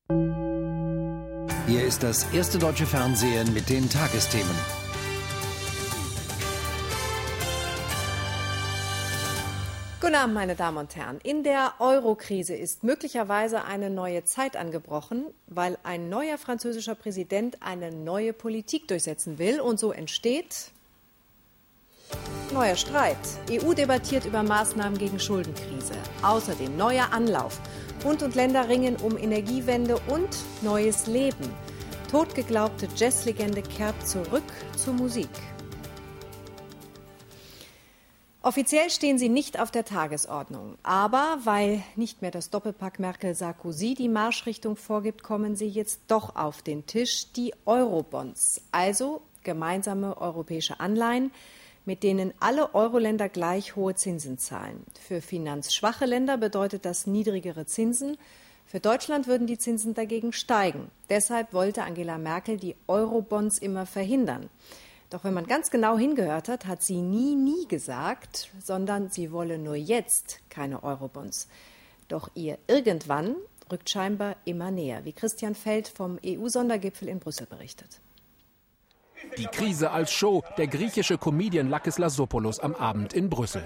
Hier ist das erste deutsche Fernsehen mit den Tagesthemen. Guten Abend, meine Damen und Herren. In der Euro-Krise ist möglicherweise eine neue Zeit angebrochen, weil ein neuer französischer Präsident eine neue Politik durchsetzen will. Und so entsteht neuer Streit. EU debattiert über Maßnahmen gegen Schuldenkrise. Außerdem neuer Anlauf. Bund und Länder ringen um Energiewende und neues Leben. Totgeglaubte Jazzlegende kehrt zurück zur Musik. Offiziell stehen sie nicht auf der Tagesordnung. Aber weil nicht mehr das Doppelpack Merkel-Sarkozy die Marschrichtung vorgibt, kommen sie jetzt doch auf den Tisch. Die Eurobonds, also gemeinsame europäische Anleihen, mit denen alle Euro-Länder gleich hohe Zinsen zahlen. Für finanzschwache Länder bedeutet das niedrigere Zinsen. Für Deutschland würden die Zinsen dagegen steigen. Deshalb wollte Angela Merkel die Eurobonds immer verhindern. Doch wenn man ganz genau hingehört hat, hat sie nie gesagt, sondern sie wolle nur jetzt keine Eurobonds. Doch ihr Irgendwann rückt scheinbar immer näher, wie Christian Feld vom EU-Sondergipfel in Brüssel berichtet. Die Krise als Show, der griechische Comedian Lakis Lassopoulos am Abend in Brüssel.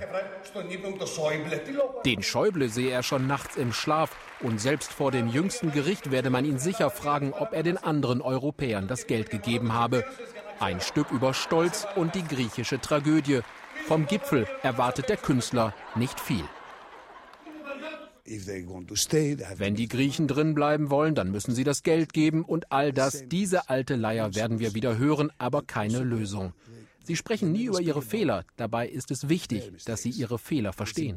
Den Schäuble sehe er schon nachts im Schlaf und selbst vor dem jüngsten Gericht werde man ihn sicher fragen, ob er den anderen Europäern das Geld gegeben habe. Ein Stück über Stolz und die griechische Tragödie. Vom Gipfel erwartet der Künstler nicht viel. Wenn die Griechen drin bleiben wollen, dann müssen sie das Geld geben und all das. Diese alte Leier werden wir wieder hören, aber keine Lösung. Sie sprechen nie über ihre Fehler. Dabei ist es wichtig, dass sie ihre Fehler verstehen.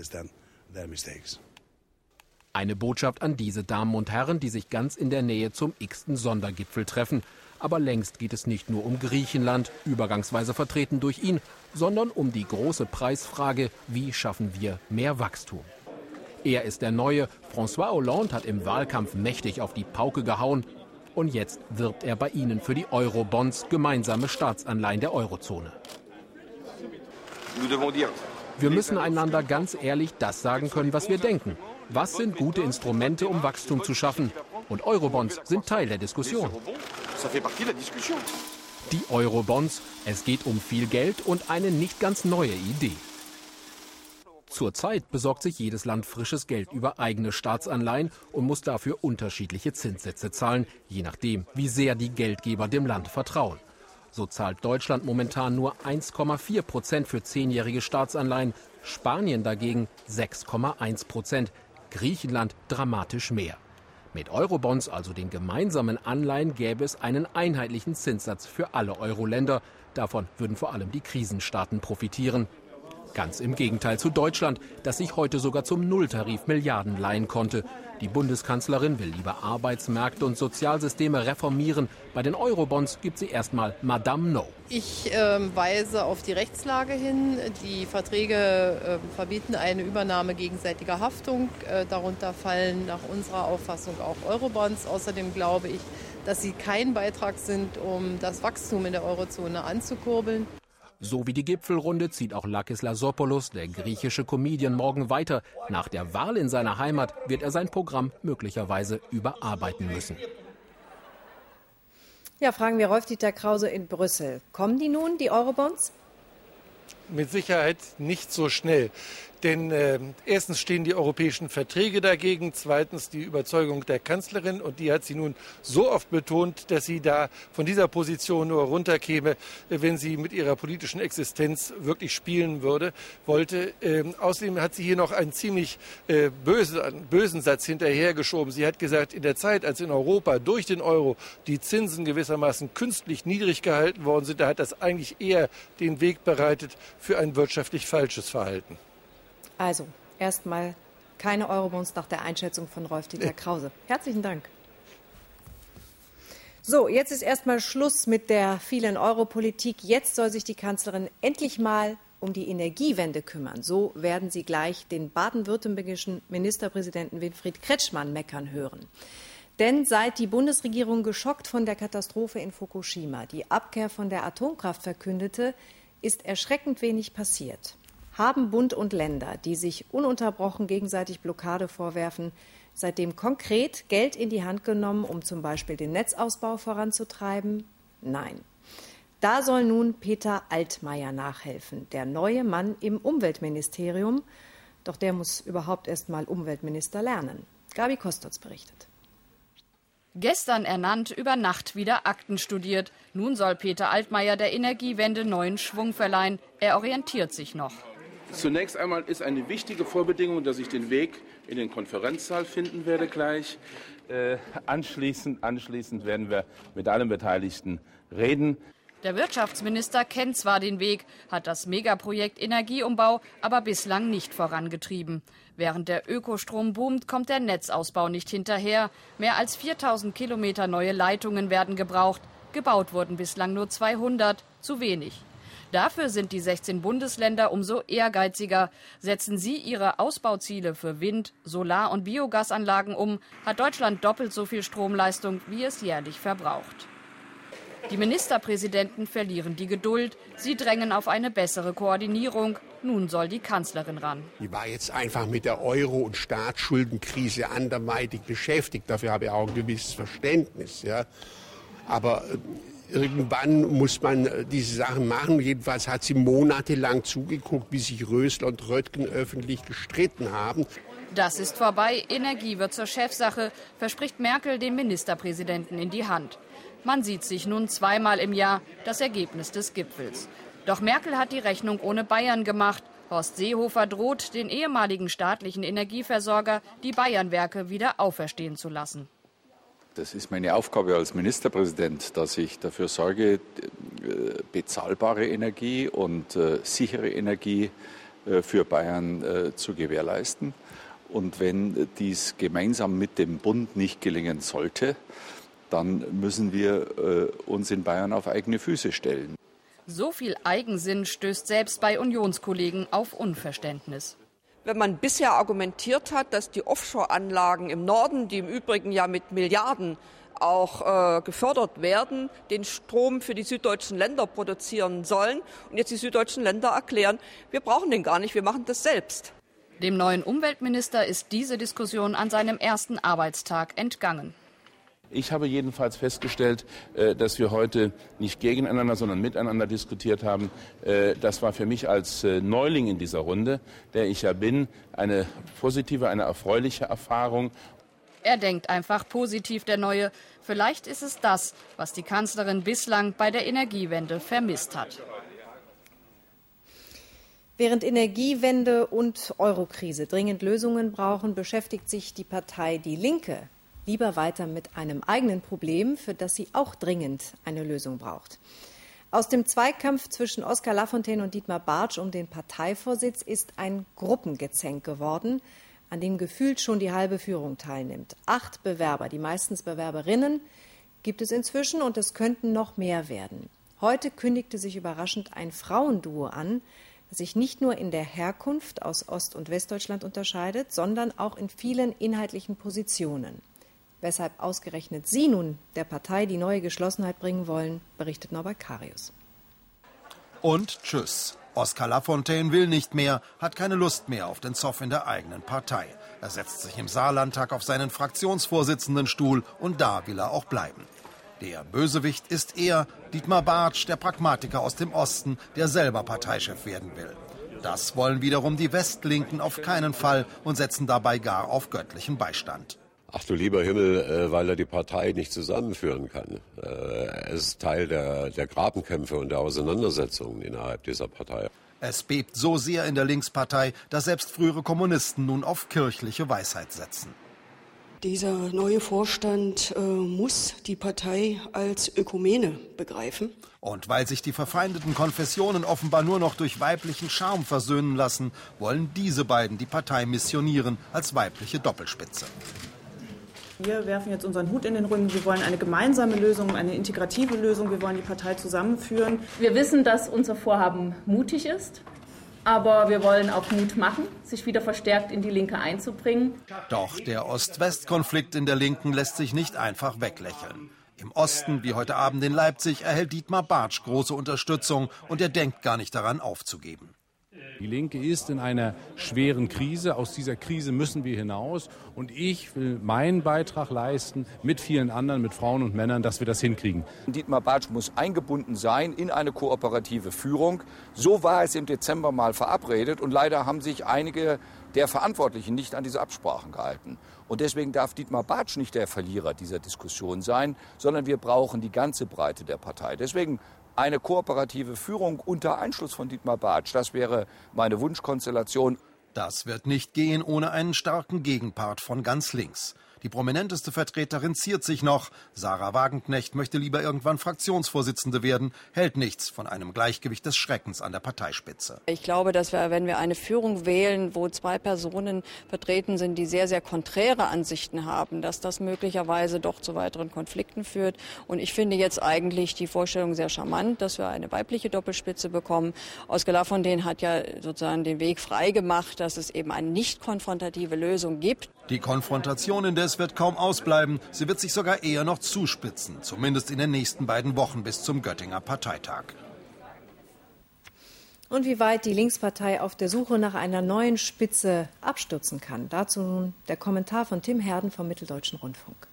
Eine Botschaft an diese Damen und Herren, die sich ganz in der Nähe zum x-ten Sondergipfel treffen. Aber längst geht es nicht nur um Griechenland, übergangsweise vertreten durch ihn, sondern um die große Preisfrage, wie schaffen wir mehr Wachstum? Er ist der Neue. François Hollande hat im Wahlkampf mächtig auf die Pauke gehauen. Und jetzt wirbt er bei ihnen für die Eurobonds, gemeinsame Staatsanleihen der Eurozone. Wir müssen einander ganz ehrlich das sagen können, was wir denken. Was sind gute Instrumente, um Wachstum zu schaffen? Und Eurobonds sind Teil der Diskussion. Die Eurobonds, es geht um viel Geld und eine nicht ganz neue Idee. Zurzeit besorgt sich jedes Land frisches Geld über eigene Staatsanleihen und muss dafür unterschiedliche Zinssätze zahlen, je nachdem, wie sehr die Geldgeber dem Land vertrauen. So zahlt Deutschland momentan nur 1,4% für 10-jährige Staatsanleihen, Spanien dagegen 6,1%, Griechenland dramatisch mehr. Mit Eurobonds, also den gemeinsamen Anleihen, gäbe es einen einheitlichen Zinssatz für alle Euro-Länder. Davon würden vor allem die Krisenstaaten profitieren. Ganz im Gegenteil zu Deutschland, das sich heute sogar zum Nulltarif Milliarden leihen konnte. Die Bundeskanzlerin will lieber Arbeitsmärkte und Sozialsysteme reformieren. Bei den Eurobonds gibt sie erstmal Madame No. Ich weise auf die Rechtslage hin. Die Verträge verbieten eine Übernahme gegenseitiger Haftung. Darunter fallen nach unserer Auffassung auch Eurobonds. Außerdem glaube ich, dass sie kein Beitrag sind, um das Wachstum in der Eurozone anzukurbeln. So wie die Gipfelrunde zieht auch Lakis Lassopoulos, der griechische Comedian, morgen weiter. Nach der Wahl in seiner Heimat wird er sein Programm möglicherweise überarbeiten müssen. Ja, fragen wir Rolf-Dieter Krause in Brüssel. Kommen die nun, die Eurobonds? Mit Sicherheit nicht so schnell. Denn erstens stehen die europäischen Verträge dagegen, zweitens die Überzeugung der Kanzlerin. Und die hat sie nun so oft betont, dass sie da von dieser Position nur runterkäme, wenn sie mit ihrer politischen Existenz wirklich spielen wollte. Außerdem hat sie hier noch einen ziemlich bösen Satz hinterhergeschoben. Sie hat gesagt, in der Zeit, als in Europa durch den Euro die Zinsen gewissermaßen künstlich niedrig gehalten worden sind, da hat das eigentlich eher den Weg bereitet für ein wirtschaftlich falsches Verhalten. Also, erstmal keine Eurobonds nach der Einschätzung von Rolf-Dieter Krause. Herzlichen Dank. So, jetzt ist erstmal Schluss mit der vielen Euro-Politik. Jetzt soll sich die Kanzlerin endlich mal um die Energiewende kümmern. So werden Sie gleich den baden-württembergischen Ministerpräsidenten Winfried Kretschmann meckern hören. Denn seit die Bundesregierung geschockt von der Katastrophe in Fukushima die Abkehr von der Atomkraft verkündete, ist erschreckend wenig passiert. Haben Bund und Länder, die sich ununterbrochen gegenseitig Blockade vorwerfen, seitdem konkret Geld in die Hand genommen, um zum Beispiel den Netzausbau voranzutreiben? Nein. Da soll nun Peter Altmaier nachhelfen, der neue Mann im Umweltministerium. Doch der muss überhaupt erst mal Umweltminister lernen. Gabi Kostotz berichtet. Gestern ernannt, über Nacht wieder Akten studiert. Nun soll Peter Altmaier der Energiewende neuen Schwung verleihen. Er orientiert sich noch. Zunächst einmal ist eine wichtige Vorbedingung, dass ich den Weg in den Konferenzsaal finden werde gleich. Anschließend werden wir mit allen Beteiligten reden. Der Wirtschaftsminister kennt zwar den Weg, hat das Megaprojekt Energieumbau aber bislang nicht vorangetrieben. Während der Ökostrom boomt, kommt der Netzausbau nicht hinterher. Mehr als 4000 Kilometer neue Leitungen werden gebraucht. Gebaut wurden bislang nur 200, zu wenig. Dafür sind die 16 Bundesländer umso ehrgeiziger. Setzen sie ihre Ausbauziele für Wind-, Solar- und Biogasanlagen um, hat Deutschland doppelt so viel Stromleistung, wie es jährlich verbraucht. Die Ministerpräsidenten verlieren die Geduld. Sie drängen auf eine bessere Koordinierung. Nun soll die Kanzlerin ran. Die war jetzt einfach mit der Euro- und Staatsschuldenkrise anderweitig beschäftigt. Dafür habe ich auch ein gewisses Verständnis. Ja. Aber irgendwann muss man diese Sachen machen. Jedenfalls hat sie monatelang zugeguckt, wie sich Rösler und Röttgen öffentlich gestritten haben. Das ist vorbei. Energie wird zur Chefsache, verspricht Merkel den Ministerpräsidenten in die Hand. Man sieht sich nun zweimal im Jahr, das Ergebnis des Gipfels. Doch Merkel hat die Rechnung ohne Bayern gemacht. Horst Seehofer droht, den ehemaligen staatlichen Energieversorger, die Bayernwerke, wieder auferstehen zu lassen. Das ist meine Aufgabe als Ministerpräsident, dass ich dafür sorge, bezahlbare Energie und sichere Energie für Bayern zu gewährleisten. Und wenn dies gemeinsam mit dem Bund nicht gelingen sollte, dann müssen wir uns in Bayern auf eigene Füße stellen. So viel Eigensinn stößt selbst bei Unionskollegen auf Unverständnis. Wenn man bisher argumentiert hat, dass die Offshore-Anlagen im Norden, die im Übrigen ja mit Milliarden auch gefördert werden, den Strom für die süddeutschen Länder produzieren sollen und jetzt die süddeutschen Länder erklären, wir brauchen den gar nicht, wir machen das selbst. Dem neuen Umweltminister ist diese Diskussion an seinem ersten Arbeitstag entgangen. Ich habe jedenfalls festgestellt, dass wir heute nicht gegeneinander, sondern miteinander diskutiert haben. Das war für mich als Neuling in dieser Runde, der ich ja bin, eine positive, eine erfreuliche Erfahrung. Er denkt einfach positiv, der Neue. Vielleicht ist es das, was die Kanzlerin bislang bei der Energiewende vermisst hat. Während Energiewende und Eurokrise dringend Lösungen brauchen, beschäftigt sich die Partei Die Linke lieber weiter mit einem eigenen Problem, für das sie auch dringend eine Lösung braucht. Aus dem Zweikampf zwischen Oskar Lafontaine und Dietmar Bartsch um den Parteivorsitz ist ein Gruppengezänk geworden, an dem gefühlt schon die halbe Führung teilnimmt. 8 Bewerber, die meistens Bewerberinnen, gibt es inzwischen und es könnten noch mehr werden. Heute kündigte sich überraschend ein Frauenduo an, das sich nicht nur in der Herkunft aus Ost- und Westdeutschland unterscheidet, sondern auch in vielen inhaltlichen Positionen. Weshalb ausgerechnet Sie nun der Partei die neue Geschlossenheit bringen wollen, berichtet Norbert Karius. Und tschüss. Oskar Lafontaine will nicht mehr, hat keine Lust mehr auf den Zoff in der eigenen Partei. Er setzt sich im Saarlandtag auf seinen Fraktionsvorsitzendenstuhl und da will er auch bleiben. Der Bösewicht ist er, Dietmar Bartsch, der Pragmatiker aus dem Osten, der selber Parteichef werden will. Das wollen wiederum die Westlinken auf keinen Fall und setzen dabei gar auf göttlichen Beistand. Ach du lieber Himmel, weil er die Partei nicht zusammenführen kann. Er ist Teil der Grabenkämpfe und der Auseinandersetzungen innerhalb dieser Partei. Es bebt so sehr in der Linkspartei, dass selbst frühere Kommunisten nun auf kirchliche Weisheit setzen. Dieser neue Vorstand muss die Partei als Ökumene begreifen. Und weil sich die verfeindeten Konfessionen offenbar nur noch durch weiblichen Charme versöhnen lassen, wollen diese beiden die Partei missionieren als weibliche Doppelspitze. Wir werfen jetzt unseren Hut in den Ring. Wir wollen eine gemeinsame Lösung, eine integrative Lösung. Wir wollen die Partei zusammenführen. Wir wissen, dass unser Vorhaben mutig ist. Aber wir wollen auch Mut machen, sich wieder verstärkt in die Linke einzubringen. Doch der Ost-West-Konflikt in der Linken lässt sich nicht einfach weglächeln. Im Osten, wie heute Abend in Leipzig, erhält Dietmar Bartsch große Unterstützung und er denkt gar nicht daran aufzugeben. Die Linke ist in einer schweren Krise. Aus dieser Krise müssen wir hinaus. Und ich will meinen Beitrag leisten mit vielen anderen, mit Frauen und Männern, dass wir das hinkriegen. Dietmar Bartsch muss eingebunden sein in eine kooperative Führung. So war es im Dezember mal verabredet. Und leider haben sich einige der Verantwortlichen nicht an diese Absprachen gehalten. Und deswegen darf Dietmar Bartsch nicht der Verlierer dieser Diskussion sein, sondern wir brauchen die ganze Breite der Partei. Deswegen eine kooperative Führung unter Einschluss von Dietmar Bartsch, das wäre meine Wunschkonstellation. Das wird nicht gehen ohne einen starken Gegenpart von ganz links. Die prominenteste Vertreterin ziert sich noch. Sarah Wagenknecht möchte lieber irgendwann Fraktionsvorsitzende werden, hält nichts von einem Gleichgewicht des Schreckens an der Parteispitze. Ich glaube, dass wir, wenn wir eine Führung wählen, wo zwei Personen vertreten sind, die sehr, sehr konträre Ansichten haben, dass das möglicherweise doch zu weiteren Konflikten führt. Und ich finde jetzt eigentlich die Vorstellung sehr charmant, dass wir eine weibliche Doppelspitze bekommen. Oskar Lafontaine hat ja sozusagen den Weg frei gemacht, dass es eben eine nicht konfrontative Lösung gibt. Die Konfrontation indes wird kaum ausbleiben. Sie wird sich sogar eher noch zuspitzen, zumindest in den nächsten beiden Wochen bis zum Göttinger Parteitag. Und wie weit die Linkspartei auf der Suche nach einer neuen Spitze abstürzen kann. Dazu nun der Kommentar von Tim Herden vom Mitteldeutschen Rundfunk.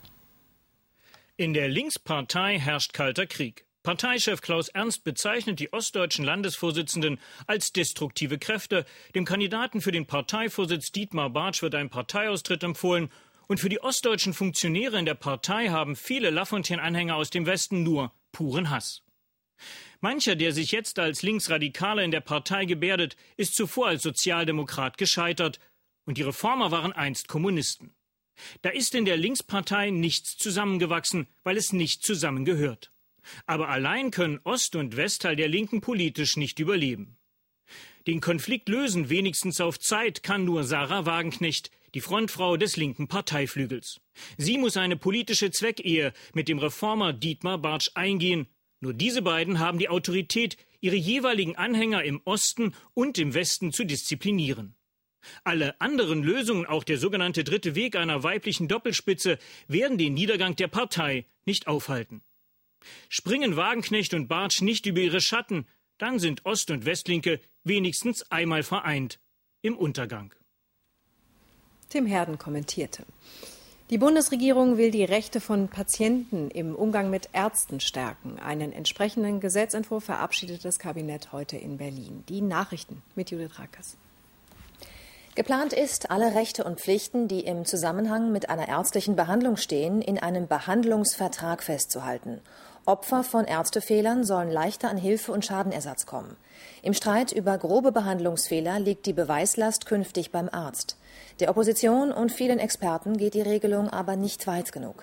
In der Linkspartei herrscht kalter Krieg. Parteichef Klaus Ernst bezeichnet die ostdeutschen Landesvorsitzenden als destruktive Kräfte. Dem Kandidaten für den Parteivorsitz Dietmar Bartsch wird ein Parteiaustritt empfohlen. Und für die ostdeutschen Funktionäre in der Partei haben viele Lafontaine-Anhänger aus dem Westen nur puren Hass. Mancher, der sich jetzt als Linksradikaler in der Partei gebärdet, ist zuvor als Sozialdemokrat gescheitert. Und die Reformer waren einst Kommunisten. Da ist in der Linkspartei nichts zusammengewachsen, weil es nicht zusammengehört. Aber allein können Ost- und Westteil der Linken politisch nicht überleben. Den Konflikt lösen, wenigstens auf Zeit, kann nur Sarah Wagenknecht, die Frontfrau des linken Parteiflügels. Sie muss eine politische Zweckehe mit dem Reformer Dietmar Bartsch eingehen. Nur diese beiden haben die Autorität, ihre jeweiligen Anhänger im Osten und im Westen zu disziplinieren. Alle anderen Lösungen, auch der sogenannte dritte Weg einer weiblichen Doppelspitze, werden den Niedergang der Partei nicht aufhalten. Springen Wagenknecht und Bartsch nicht über ihre Schatten, dann sind Ost- und Westlinke wenigstens einmal vereint im Untergang. Tim Herden kommentierte. Die Bundesregierung will die Rechte von Patienten im Umgang mit Ärzten stärken. Einen entsprechenden Gesetzentwurf verabschiedet das Kabinett heute in Berlin. Die Nachrichten mit Judith Rakers. Geplant ist, alle Rechte und Pflichten, die im Zusammenhang mit einer ärztlichen Behandlung stehen, in einem Behandlungsvertrag festzuhalten. Opfer von Ärztefehlern sollen leichter an Hilfe und Schadenersatz kommen. Im Streit über grobe Behandlungsfehler liegt die Beweislast künftig beim Arzt. Der Opposition und vielen Experten geht die Regelung aber nicht weit genug.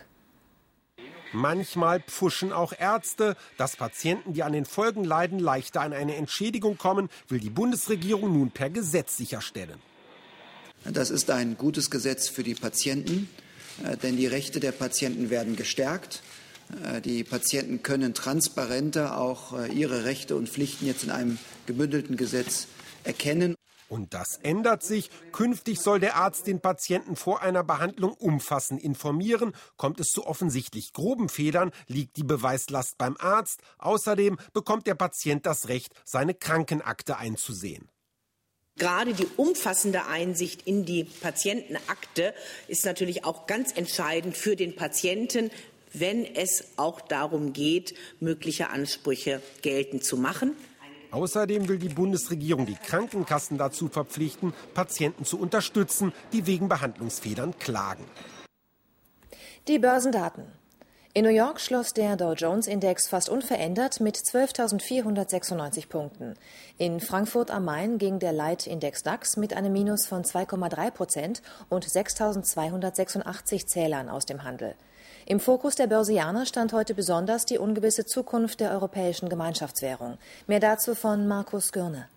Manchmal pfuschen auch Ärzte. Dass Patienten, die an den Folgen leiden, leichter an eine Entschädigung kommen, will die Bundesregierung nun per Gesetz sicherstellen. Das ist ein gutes Gesetz für die Patienten, denn die Rechte der Patienten werden gestärkt. Die Patienten können transparenter auch ihre Rechte und Pflichten jetzt in einem gebündelten Gesetz erkennen. Und das ändert sich. Künftig soll der Arzt den Patienten vor einer Behandlung umfassend informieren. Kommt es zu offensichtlich groben Fehlern, liegt die Beweislast beim Arzt. Außerdem bekommt der Patient das Recht, seine Krankenakte einzusehen. Gerade die umfassende Einsicht in die Patientenakte ist natürlich auch ganz entscheidend für den Patienten, wenn es auch darum geht, mögliche Ansprüche geltend zu machen. Außerdem will die Bundesregierung die Krankenkassen dazu verpflichten, Patienten zu unterstützen, die wegen Behandlungsfehlern klagen. Die Börsendaten. In New York schloss der Dow-Jones-Index fast unverändert mit 12.496 Punkten. In Frankfurt am Main ging der Leitindex DAX mit einem Minus von 2,3% und 6.286 Zählern aus dem Handel. Im Fokus der Börsianer stand heute besonders die ungewisse Zukunft der europäischen Gemeinschaftswährung. Mehr dazu von Markus Gürne.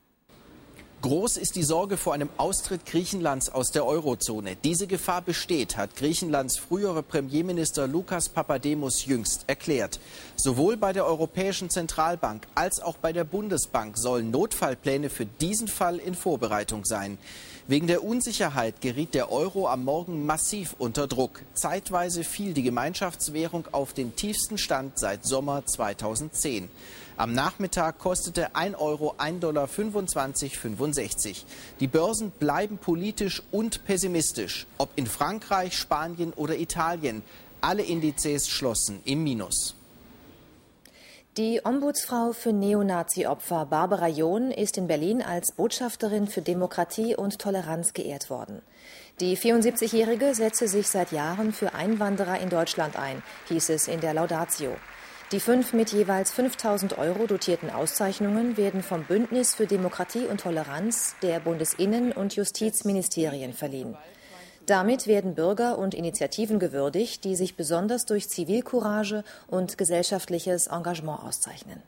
Groß ist die Sorge vor einem Austritt Griechenlands aus der Eurozone. Diese Gefahr besteht, hat Griechenlands früherer Premierminister Lukas Papademos jüngst erklärt. Sowohl bei der Europäischen Zentralbank als auch bei der Bundesbank sollen Notfallpläne für diesen Fall in Vorbereitung sein. Wegen der Unsicherheit geriet der Euro am Morgen massiv unter Druck. Zeitweise fiel die Gemeinschaftswährung auf den tiefsten Stand seit Sommer 2010. Am Nachmittag kostete 1 Euro $1,2575. 65. Die Börsen bleiben politisch und pessimistisch. Ob in Frankreich, Spanien oder Italien. Alle Indizes schlossen im Minus. Die Ombudsfrau für Neonazi-Opfer Barbara John ist in Berlin als Botschafterin für Demokratie und Toleranz geehrt worden. Die 74-Jährige setze sich seit Jahren für Einwanderer in Deutschland ein, hieß es in der Laudatio. Die 5 mit jeweils 5.000 € dotierten Auszeichnungen werden vom Bündnis für Demokratie und Toleranz der Bundesinnen- und Justizministerien verliehen. Damit werden Bürger und Initiativen gewürdigt, die sich besonders durch Zivilcourage und gesellschaftliches Engagement auszeichnen.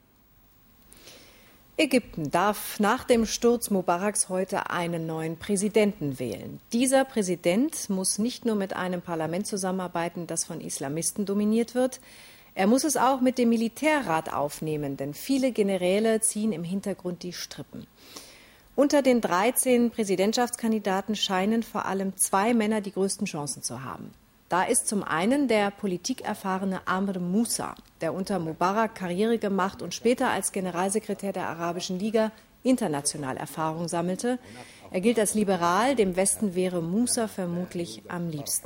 Ägypten darf nach dem Sturz Mubaraks heute einen neuen Präsidenten wählen. Dieser Präsident muss nicht nur mit einem Parlament zusammenarbeiten, das von Islamisten dominiert wird, er muss es auch mit dem Militärrat aufnehmen, denn viele Generäle ziehen im Hintergrund die Strippen. Unter den 13 Präsidentschaftskandidaten scheinen vor allem 2 Männer die größten Chancen zu haben. Da ist zum einen der politikerfahrene Amr Moussa, der unter Mubarak Karriere gemacht und später als Generalsekretär der Arabischen Liga international Erfahrung sammelte. Er gilt als liberal, dem Westen wäre Moussa vermutlich am liebsten.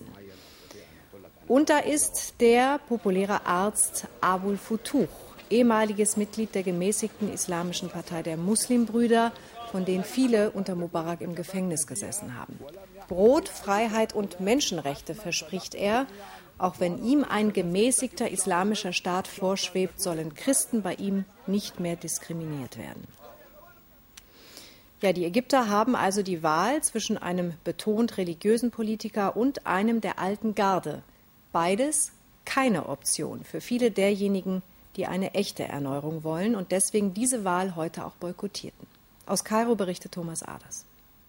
Und da ist der populäre Arzt Abul Futuh, ehemaliges Mitglied der gemäßigten islamischen Partei der Muslimbrüder, von denen viele unter Mubarak im Gefängnis gesessen haben. Brot, Freiheit und Menschenrechte verspricht er. Auch wenn ihm ein gemäßigter islamischer Staat vorschwebt, sollen Christen bei ihm nicht mehr diskriminiert werden. Ja, die Ägypter haben also die Wahl zwischen einem betont religiösen Politiker und einem der alten Garde. Beides keine Option für viele derjenigen, die eine echte Erneuerung wollen und deswegen diese Wahl heute auch boykottierten. Aus Kairo berichtet Thomas Aders.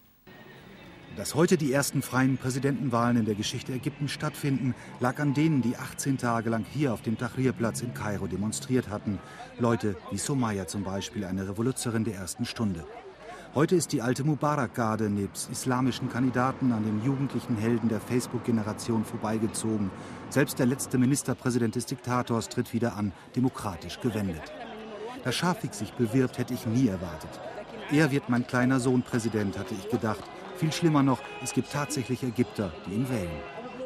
Dass heute die ersten freien Präsidentenwahlen in der Geschichte Ägyptens stattfinden, lag an denen, die 18 Tage lang hier auf dem Tahrir-Platz in Kairo demonstriert hatten. Leute wie Somaya zum Beispiel, eine Revoluzerin der ersten Stunde. Heute ist die alte Mubarak-Garde nebst islamischen Kandidaten an den jugendlichen Helden der Facebook-Generation vorbeigezogen. Selbst der letzte Ministerpräsident des Diktators tritt wieder an, demokratisch gewendet. Dass Schafik sich bewirbt, hätte ich nie erwartet. Er wird mein kleiner Sohn Präsident, hatte ich gedacht. Viel schlimmer noch, es gibt tatsächlich Ägypter, die ihn wählen.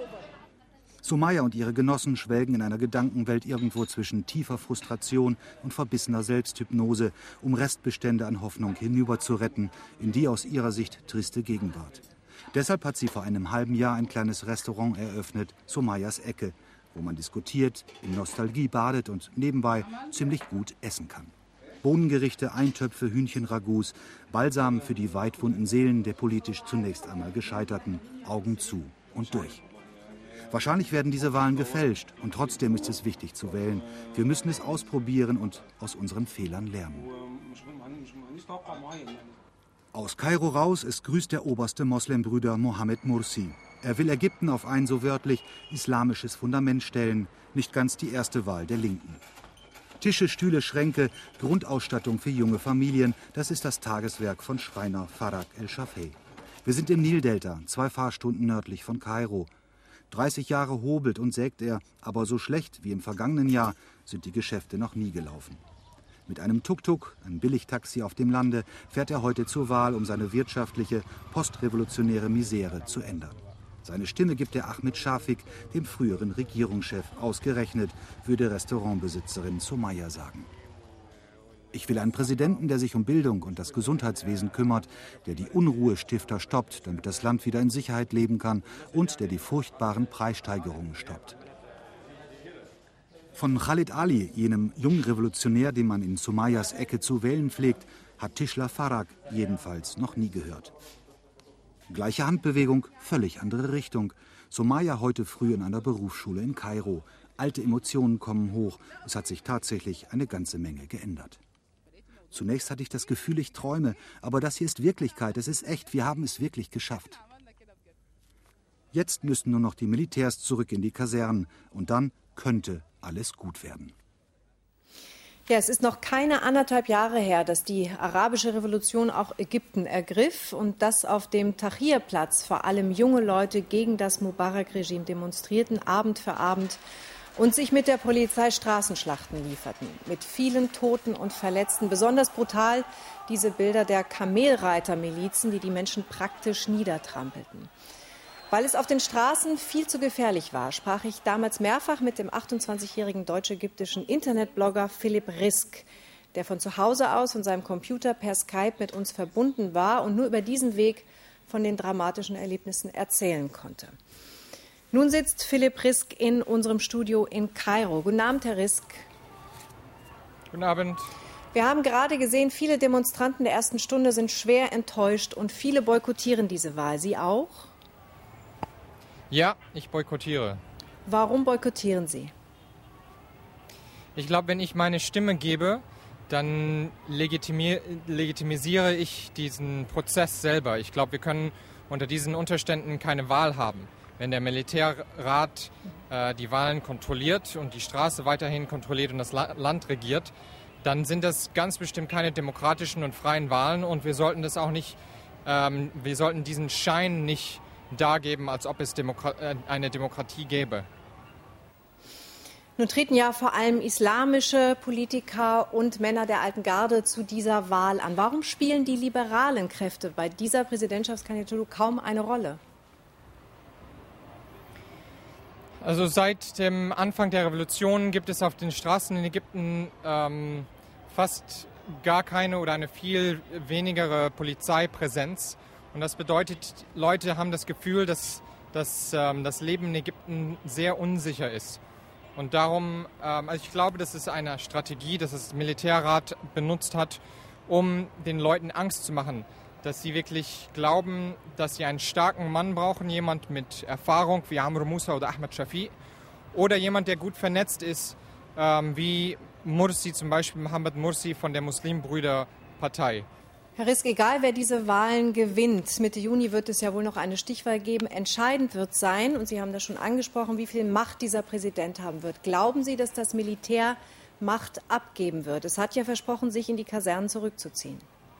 Somaya und ihre Genossen schwelgen in einer Gedankenwelt irgendwo zwischen tiefer Frustration und verbissener Selbsthypnose, um Restbestände an Hoffnung hinüber zu retten in die aus ihrer Sicht triste Gegenwart. Deshalb hat sie vor einem halben Jahr ein kleines Restaurant eröffnet, Somayas Ecke, wo man diskutiert, in Nostalgie badet und nebenbei ziemlich gut essen kann. Bohnengerichte, Eintöpfe, Hühnchenragouts, Balsam für die weitwunden Seelen der politisch zunächst einmal Gescheiterten, Augen zu und durch. Wahrscheinlich werden diese Wahlen gefälscht und trotzdem ist es wichtig zu wählen. Wir müssen es ausprobieren und aus unseren Fehlern lernen. Aus Kairo raus, es grüßt der oberste Moslembruder Mohammed Mursi. Er will Ägypten auf ein so wörtlich islamisches Fundament stellen, nicht ganz die erste Wahl der Linken. Tische, Stühle, Schränke, Grundausstattung für junge Familien, das ist das Tageswerk von Schreiner Farag El-Shafei. Wir sind im Nildelta, 2 Fahrstunden nördlich von Kairo. 30 Jahre hobelt und sägt er, aber so schlecht wie im vergangenen Jahr sind die Geschäfte noch nie gelaufen. Mit einem Tuk-Tuk, ein Billigtaxi auf dem Lande, fährt er heute zur Wahl, um seine wirtschaftliche, postrevolutionäre Misere zu ändern. Seine Stimme gibt er Ahmed Shafik, dem früheren Regierungschef. Ausgerechnet, würde Restaurantbesitzerin Somaya sagen. Ich will einen Präsidenten, der sich um Bildung und das Gesundheitswesen kümmert, der die Unruhestifter stoppt, damit das Land wieder in Sicherheit leben kann und der die furchtbaren Preissteigerungen stoppt. Von Khalid Ali, jenem jungen Revolutionär, den man in Somayas Ecke zu wählen pflegt, hat Tischler Farag jedenfalls noch nie gehört. Gleiche Handbewegung, völlig andere Richtung. Somaya heute früh in einer Berufsschule in Kairo. Alte Emotionen kommen hoch. Es hat sich tatsächlich eine ganze Menge geändert. Zunächst hatte ich das Gefühl, ich träume. Aber das hier ist Wirklichkeit, es ist echt, wir haben es wirklich geschafft. Jetzt müssen nur noch die Militärs zurück in die Kasernen. Und dann könnte alles gut werden. Ja, es ist noch keine 1,5 Jahre her, dass die arabische Revolution auch Ägypten ergriff und dass auf dem Tahrir-Platz vor allem junge Leute gegen das Mubarak-Regime demonstrierten, Abend für Abend. und sich mit der Polizei Straßenschlachten lieferten. Mit vielen Toten und Verletzten. Besonders brutal diese Bilder der Kamelreitermilizen, die die Menschen praktisch niedertrampelten. Weil es auf den Straßen viel zu gefährlich war, sprach ich damals mehrfach mit dem 28-jährigen deutsch-ägyptischen Internetblogger Philipp Risk, der von zu Hause aus von seinem Computer per Skype mit uns verbunden war und nur über diesen Weg von den dramatischen Erlebnissen erzählen konnte. Nun sitzt Philipp Risk in unserem Studio in Kairo. Guten Abend, Herr Risk. Guten Abend. Wir haben gerade gesehen, viele Demonstranten der ersten Stunde sind schwer enttäuscht und viele boykottieren diese Wahl. Sie auch? Ja, ich boykottiere. Warum boykottieren Sie? Ich glaube, wenn ich meine Stimme gebe, dann legitimisiere ich diesen Prozess selber. Ich glaube, wir können unter diesen Umständen keine Wahl haben. Wenn der Militärrat die Wahlen kontrolliert und die Straße weiterhin kontrolliert und das Land regiert, dann sind das ganz bestimmt keine demokratischen und freien Wahlen und wir sollten das auch nicht, wir sollten diesen Schein nicht dargeben, als ob es eine Demokratie gäbe. Nun treten ja vor allem islamische Politiker und Männer der alten Garde zu dieser Wahl an. Warum spielen die liberalen Kräfte bei dieser Präsidentschaftskandidatur kaum eine Rolle? Also seit dem Anfang der Revolution gibt es auf den Straßen in Ägypten fast gar keine oder eine viel wenigere Polizeipräsenz. Und das bedeutet, Leute haben das Gefühl, dass das Leben in Ägypten sehr unsicher ist. Und darum, also ich glaube, das ist eine Strategie, dass das Militärrat benutzt hat, um den Leuten Angst zu machen. Dass sie wirklich glauben, dass sie einen starken Mann brauchen, jemand mit Erfahrung wie Amr Moussa oder Ahmed Shafi. Oder jemand, der gut vernetzt ist, wie Mursi, zum Beispiel Mohammed Mursi von der Muslimbrüderpartei. Herr Risk, egal wer diese Wahlen gewinnt, Mitte Juni wird es ja wohl noch eine Stichwahl geben, entscheidend wird sein, und Sie haben das schon angesprochen, wie viel Macht dieser Präsident haben wird. Glauben Sie, dass das Militär Macht abgeben wird? Es hat ja versprochen, sich in die Kasernen zurückzuziehen.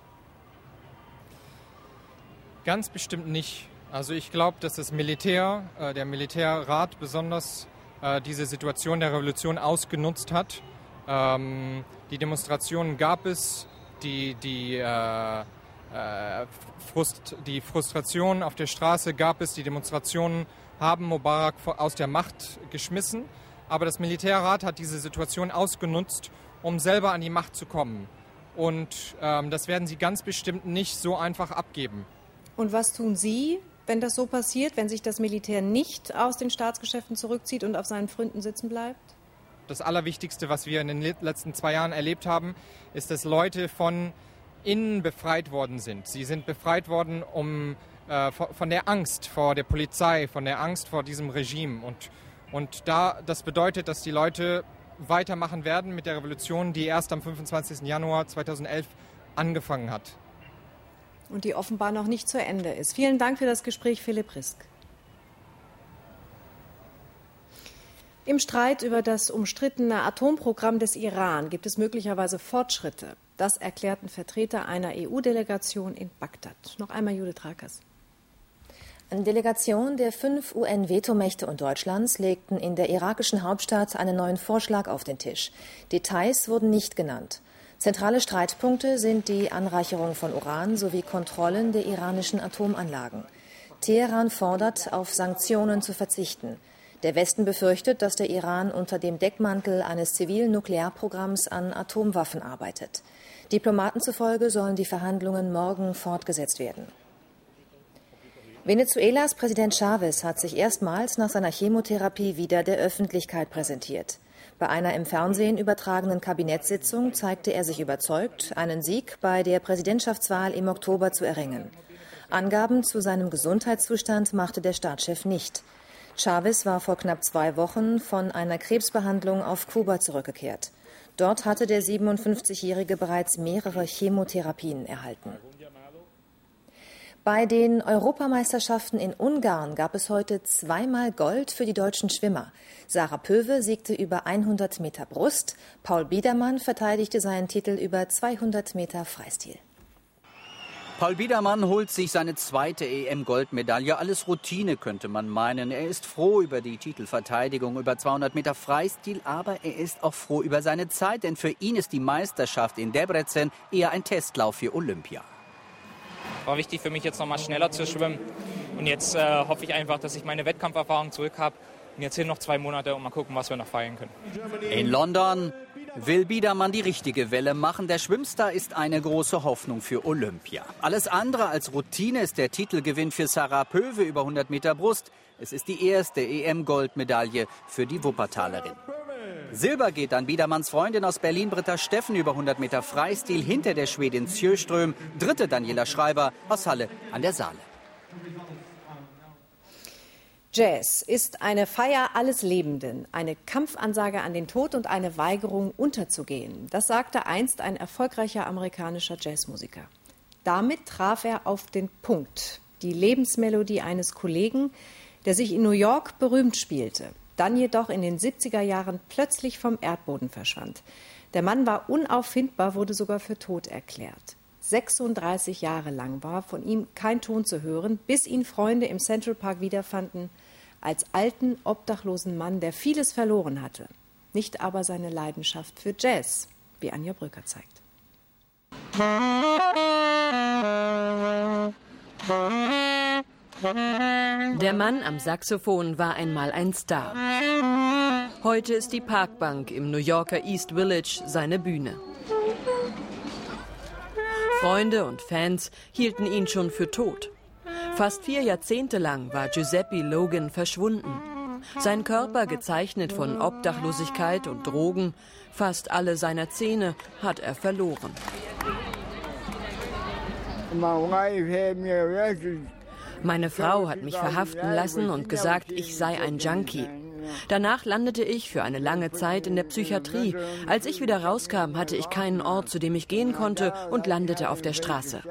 Ganz bestimmt nicht. Also ich glaube, dass das Militär, der Militärrat besonders diese Situation der Revolution ausgenutzt hat. Die Demonstrationen gab es. Die Frustration auf der Straße gab es, die Demonstrationen haben Mubarak aus der Macht geschmissen. Aber das Militärrat hat diese Situation ausgenutzt, um selber an die Macht zu kommen. Und das werden sie ganz bestimmt nicht so einfach abgeben. Und was tun Sie, wenn das so passiert, wenn sich das Militär nicht aus den Staatsgeschäften zurückzieht und auf seinen Pfründen sitzen bleibt? Das Allerwichtigste, was wir in den letzten 2 Jahren erlebt haben, ist, dass Leute von innen befreit worden sind. Sie sind befreit worden von der Angst vor der Polizei, von der Angst vor diesem Regime. Und das bedeutet, dass die Leute weitermachen werden mit der Revolution, die erst am 25. Januar 2011 angefangen hat. Und die offenbar noch nicht zu Ende ist. Vielen Dank für das Gespräch, Philipp Risk. Im Streit über das umstrittene Atomprogramm des Iran gibt es möglicherweise Fortschritte. Das erklärten Vertreter einer EU-Delegation in Bagdad. Noch einmal Judith Rakers. Eine Delegation der 5 UN-Vetomächte und Deutschlands legten in der irakischen Hauptstadt einen neuen Vorschlag auf den Tisch. Details wurden nicht genannt. Zentrale Streitpunkte sind die Anreicherung von Uran sowie Kontrollen der iranischen Atomanlagen. Teheran fordert, auf Sanktionen zu verzichten. Der Westen befürchtet, dass der Iran unter dem Deckmantel eines zivilen Nuklearprogramms an Atomwaffen arbeitet. Diplomaten zufolge sollen die Verhandlungen morgen fortgesetzt werden. Venezuelas Präsident Chávez hat sich erstmals nach seiner Chemotherapie wieder der Öffentlichkeit präsentiert. Bei einer im Fernsehen übertragenen Kabinettssitzung zeigte er sich überzeugt, einen Sieg bei der Präsidentschaftswahl im Oktober zu erringen. Angaben zu seinem Gesundheitszustand machte der Staatschef nicht. Chávez war vor knapp 2 Wochen von einer Krebsbehandlung auf Kuba zurückgekehrt. Dort hatte der 57-Jährige bereits mehrere Chemotherapien erhalten. Bei den Europameisterschaften in Ungarn gab es heute 2-mal Gold für die deutschen Schwimmer. Sarah Pöwe siegte über 100 Meter Brust, Paul Biedermann verteidigte seinen Titel über 200 Meter Freistil. Paul Biedermann holt sich seine zweite EM-Goldmedaille. Alles Routine, könnte man meinen. Er ist froh über die Titelverteidigung über 200 Meter Freistil, aber er ist auch froh über seine Zeit, denn für ihn ist die Meisterschaft in Debrecen eher ein Testlauf für Olympia. War wichtig für mich, jetzt noch mal schneller zu schwimmen. Und jetzt hoffe ich einfach, dass ich meine Wettkampferfahrung zurück habe. Und jetzt hier noch 2 Monate und mal gucken, was wir noch feiern können. In London will Biedermann die richtige Welle machen. Der Schwimmstar ist eine große Hoffnung für Olympia. Alles andere als Routine ist der Titelgewinn für Sarah Pöwe über 100 Meter Brust. Es ist die erste EM-Goldmedaille für die Wuppertalerin. Silber geht an Biedermanns Freundin aus Berlin, Britta Steffen, über 100 Meter Freistil hinter der Schwedin Sjöström. Dritte Daniela Schreiber aus Halle an der Saale. Jazz ist eine Feier alles Lebenden, eine Kampfansage an den Tod und eine Weigerung unterzugehen. Das sagte einst ein erfolgreicher amerikanischer Jazzmusiker. Damit traf er auf den Punkt, die Lebensmelodie eines Kollegen, der sich in New York berühmt spielte, dann jedoch in den 70er Jahren plötzlich vom Erdboden verschwand. Der Mann war unauffindbar, wurde sogar für tot erklärt. 36 Jahre lang war von ihm kein Ton zu hören, bis ihn Freunde im Central Park wiederfanden, als alten, obdachlosen Mann, der vieles verloren hatte. Nicht aber seine Leidenschaft für Jazz, wie Anja Bröker zeigt. Der Mann am Saxophon war einmal ein Star. Heute ist die Parkbank im New Yorker East Village seine Bühne. Freunde und Fans hielten ihn schon für tot. Fast 4 Jahrzehnte lang war Giuseppe Logan verschwunden. Sein Körper gezeichnet von Obdachlosigkeit und Drogen. Fast alle seiner Zähne hat er verloren. Meine Frau hat mich verhaften lassen und gesagt, ich sei ein Junkie. Danach landete ich für eine lange Zeit in der Psychiatrie. Als ich wieder rauskam, hatte ich keinen Ort, zu dem ich gehen konnte und landete auf der Straße.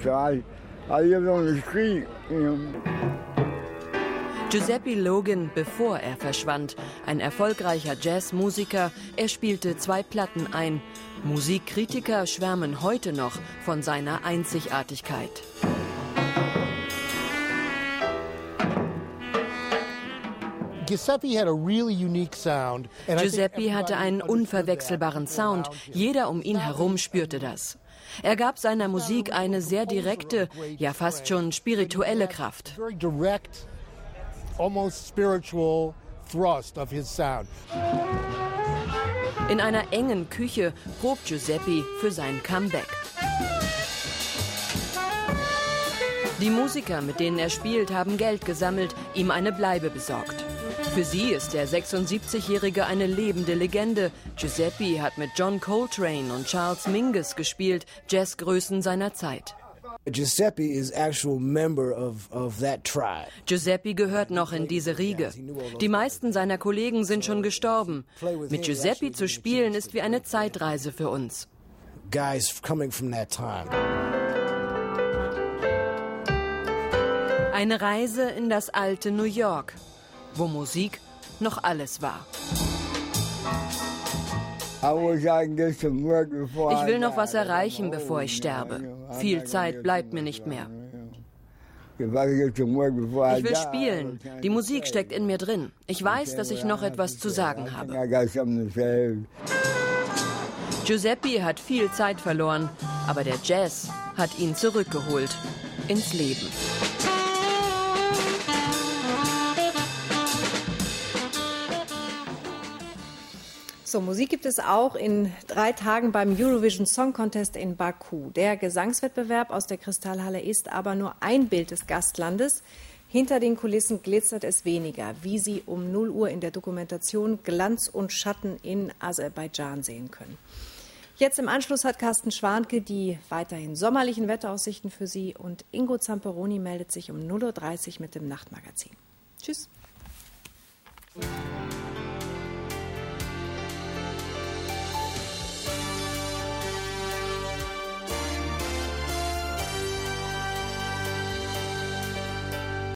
Giuseppe Logan, bevor er verschwand, ein erfolgreicher Jazzmusiker, er spielte 2 Platten ein. Musikkritiker schwärmen heute noch von seiner Einzigartigkeit. Giuseppe hatte einen unverwechselbaren Sound. Jeder um ihn herum spürte das. Er gab seiner Musik eine sehr direkte, ja fast schon spirituelle Kraft. In einer engen Küche probt Giuseppe für sein Comeback. Die Musiker, mit denen er spielt, haben Geld gesammelt, ihm eine Bleibe besorgt. Für sie ist der 76-Jährige eine lebende Legende. Giuseppe hat mit John Coltrane und Charles Mingus gespielt, Jazzgrößen seiner Zeit. Giuseppe is actual member of that tribe. Giuseppe gehört noch in diese Riege. Die meisten seiner Kollegen sind schon gestorben. Mit Giuseppe zu spielen ist wie eine Zeitreise für uns. Guys coming from that time. Eine Reise in das alte New York, wo Musik noch alles war. Ich will noch was erreichen, bevor ich sterbe. Viel Zeit bleibt mir nicht mehr. Ich will spielen. Die Musik steckt in mir drin. Ich weiß, dass ich noch etwas zu sagen habe. Giuseppe hat viel Zeit verloren, aber der Jazz hat ihn zurückgeholt ins Leben. So, Musik gibt es auch in 3 Tagen beim Eurovision Song Contest in Baku. Der Gesangswettbewerb aus der Kristallhalle ist aber nur ein Bild des Gastlandes. Hinter den Kulissen glitzert es weniger, wie Sie um 0 Uhr in der Dokumentation Glanz und Schatten in Aserbaidschan sehen können. Jetzt im Anschluss hat Carsten Schwanke die weiterhin sommerlichen Wetteraussichten für Sie und Ingo Zamperoni meldet sich um 0:30 Uhr mit dem Nachtmagazin. Tschüss.